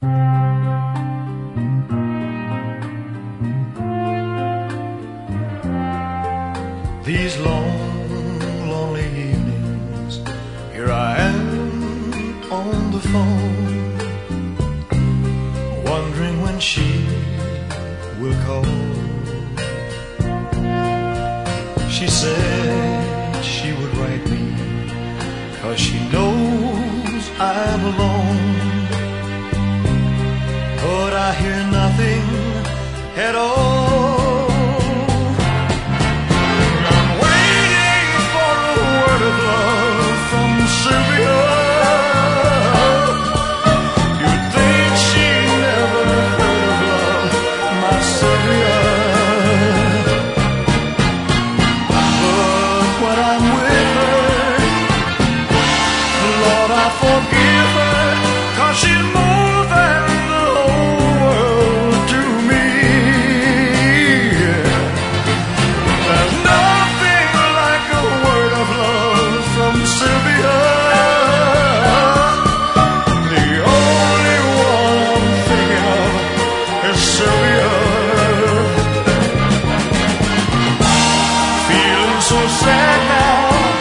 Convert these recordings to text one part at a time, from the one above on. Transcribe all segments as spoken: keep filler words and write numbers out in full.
These long, lonely evenings, here I am on the phone, wondering when she will call. She said she would write me, 'cause she knows I'm alone. But I hear nothing at all. Forgive her, 'cause she's more than the whole world to me. There's nothing like a word of love from Sylvia. The only one I'm thinking of is Sylvia. Feeling so sad now,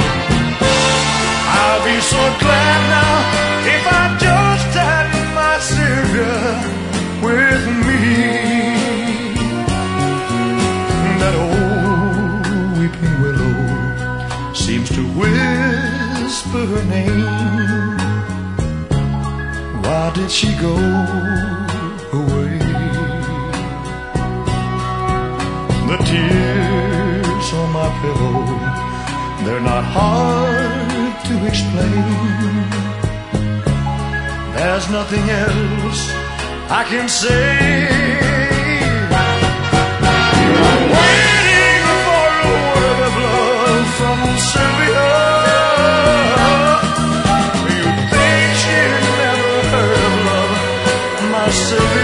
I'll be so glad now if I just had my Sylvia with me. That old weeping willow seems to whisper her name. Why did she go away? The tears on my pillow, they're not hard to explain. There's nothing else I can say. I'm waiting for a word of love from Sylvia. You think she never heard of love, my Sylvia?